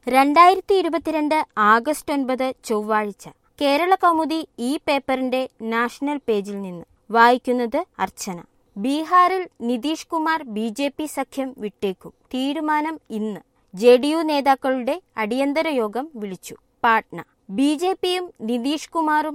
2022 August 9 ചൊവ്വാഴ്ച കേരള കൗമുദി ഈ പേപ്പറിന്റെ നാഷണൽ പേജിൽ നിന്ന് വായിക്കുന്നത് അർച്ചന. ബീഹാറിൽ നിതീഷ് കുമാർ ബി.ജെ.പി. സഖ്യം വിട്ടേക്കും. തീരുമാനം ഇന്ന്. ജെ.ഡി.യു നേതാക്കളുടെ അടിയന്തര യോഗം വിളിച്ചു. പാട്ന. ബി.ജെ.പിയും നിതീഷ് കുമാറും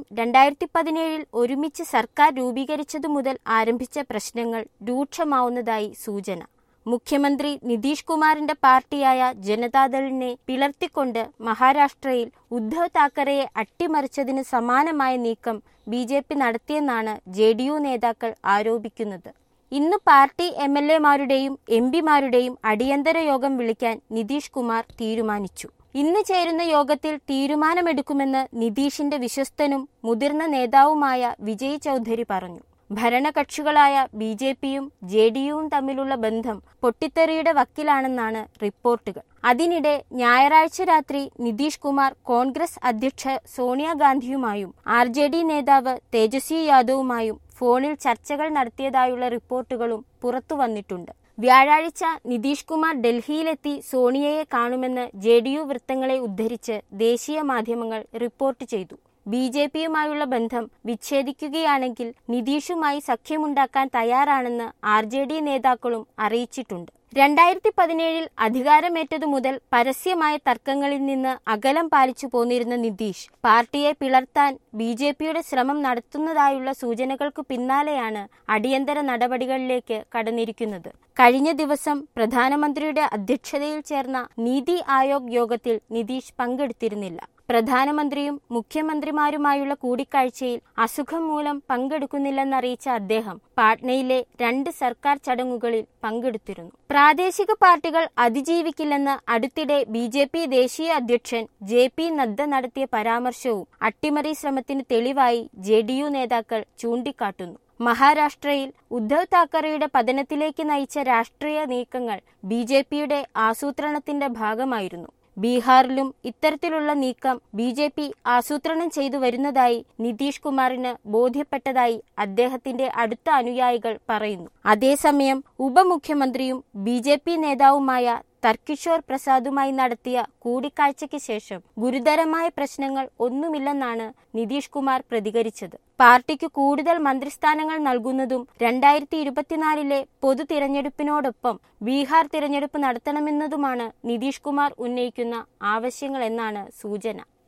2017 ഒരുമിച്ച് സർക്കാർ രൂപീകരിച്ചതു മുതൽ ആരംഭിച്ച പ്രശ്നങ്ങൾ രൂക്ഷമാവുന്നതായി സൂചന. മുഖ്യമന്ത്രി നിതീഷ് കുമാറിന്റെ പാർട്ടിയായ ജനതാദളിനെ പിളർത്തിക്കൊണ്ട് മഹാരാഷ്ട്രയിൽ ഉദ്ധവ് താക്കറെയെ അട്ടിമറിച്ചതിന് സമാനമായ നീക്കം ബി.ജെ.പി. നടത്തിയെന്നാണ് ജെ.ഡി.യു നേതാക്കൾ ആരോപിക്കുന്നത്. ഇന്ന് പാർട്ടി എം.എൽ.എമാരുടെയും എം.പിമാരുടെയും അടിയന്തര യോഗം വിളിക്കാൻ നിതീഷ് കുമാർ തീരുമാനിച്ചു. ഇന്ന് ചേരുന്ന യോഗത്തിൽ തീരുമാനമെടുക്കുമെന്ന് നിതീഷിന്റെ വിശ്വസ്തനും മുതിർന്ന നേതാവുമായ വിജയ് ചൌധരി പറഞ്ഞു. ഭരണകക്ഷികളായ ബി.ജെ.പിയും ജെ.ഡി.യുവും തമ്മിലുള്ള ബന്ധം പൊട്ടിത്തെറിയുടെ വക്കിലാണെന്നാണ് റിപ്പോർട്ടുകൾ. അതിനിടെ ഞായറാഴ്ച രാത്രി നിതീഷ് കുമാർ കോൺഗ്രസ് അധ്യക്ഷ സോണിയാഗാന്ധിയുമായും ആർ.ജെ.ഡി. നേതാവ് തേജസ്വി യാദവുമായും ഫോണിൽ ചർച്ചകൾ നടത്തിയതായുള്ള റിപ്പോർട്ടുകളും പുറത്തുവന്നിട്ടുണ്ട്. വ്യാഴാഴ്ച നിതീഷ് കുമാർ ഡൽഹിയിലെത്തി സോണിയയെ കാണുമെന്ന് ജെ.ഡി.യു വൃത്തങ്ങളെ ഉദ്ധരിച്ച് ദേശീയ മാധ്യമങ്ങൾ റിപ്പോർട്ട് ചെയ്തു. ബി.ജെ.പിയുമായുള്ള ബന്ധം വിച്ഛേദിക്കുകയാണെങ്കിൽ നിതീഷുമായി സഖ്യമുണ്ടാക്കാൻ തയ്യാറാണെന്ന് ആർ.ജെ.ഡി. നേതാക്കളും അറിയിച്ചിട്ടുണ്ട്. 2017 അധികാരമേറ്റതു മുതൽ പരസ്യമായ തർക്കങ്ങളിൽ നിന്ന് അകലം പാലിച്ചു പോന്നിരുന്ന നിതീഷ് പാർട്ടിയെ പിളർത്താൻ ബി.ജെ.പിയുടെ ശ്രമം നടത്തുന്നതായുള്ള സൂചനകൾക്ക് പിന്നാലെയാണ് അടിയന്തര നടപടികളിലേക്ക് കടന്നിരിക്കുന്നത്. കഴിഞ്ഞ ദിവസം പ്രധാനമന്ത്രിയുടെ അധ്യക്ഷതയിൽ ചേർന്ന നീതി ആയോഗ് യോഗത്തിൽ നിതീഷ് പങ്കെടുത്തിരുന്നില്ല. പ്രധാനമന്ത്രിയും മുഖ്യമന്ത്രിമാരുമായുള്ള കൂടിക്കാഴ്ചയിൽ അസുഖം മൂലം പങ്കെടുക്കുന്നില്ലെന്നറിയിച്ച അദ്ദേഹം പാട്നയിലെ 2 സർക്കാർ ചടങ്ങുകളിൽ പങ്കെടുത്തിരുന്നു. പ്രാദേശിക പാർട്ടികൾ അതിജീവിക്കില്ലെന്ന് അടുത്തിടെ ബി.ജെ.പി. ദേശീയ അധ്യക്ഷൻ ജെ.പി. നദ്ദ നടത്തിയ പരാമർശവും അട്ടിമറി ശ്രമത്തിന് തെളിവായി ജെ.ഡി.യു നേതാക്കൾ ചൂണ്ടിക്കാട്ടുന്നു. മഹാരാഷ്ട്രയിൽ ഉദ്ധവ് താക്കറെയുടെ പതനത്തിലേക്ക് നയിച്ച രാഷ്ട്രീയ നീക്കങ്ങൾ ബി.ജെ.പിയുടെ ആസൂത്രണത്തിന്റെ ഭാഗമായിരുന്നു. ബീഹാറിലും ഇത്തരത്തിലുള്ള നീക്കം ബി.ജെ.പി. ആസൂത്രണം ചെയ്തു വരുന്നതായി നിതീഷ് കുമാറിന് ബോധ്യപ്പെട്ടതായി അദ്ദേഹത്തിന്റെ അടുത്ത അനുയായികൾ പറയുന്നു. അതേസമയം ഉപമുഖ്യമന്ത്രിയും ബി.ജെ.പി. നേതാവുമായ തർക്കിഷോർ പ്രസാദുമായി നടത്തിയ കൂടിക്കാഴ്ചയ്ക്ക് ശേഷം ഗുരുതരമായ പ്രശ്നങ്ങൾ ഒന്നുമില്ലെന്നാണ് നിതീഷ് കുമാർ പ്രതികരിച്ചത്. പാർട്ടിക്ക് കൂടുതൽ മന്ത്രിസ്ഥാനങ്ങൾ നൽകുന്നതും 2024 പൊതു തിരഞ്ഞെടുപ്പിനോടൊപ്പം ബീഹാർ തിരഞ്ഞെടുപ്പ് നടത്തണമെന്നതുമാണ് നിതീഷ് കുമാർ ഉന്നയിക്കുന്ന ആവശ്യങ്ങളെന്നാണ് സൂചന.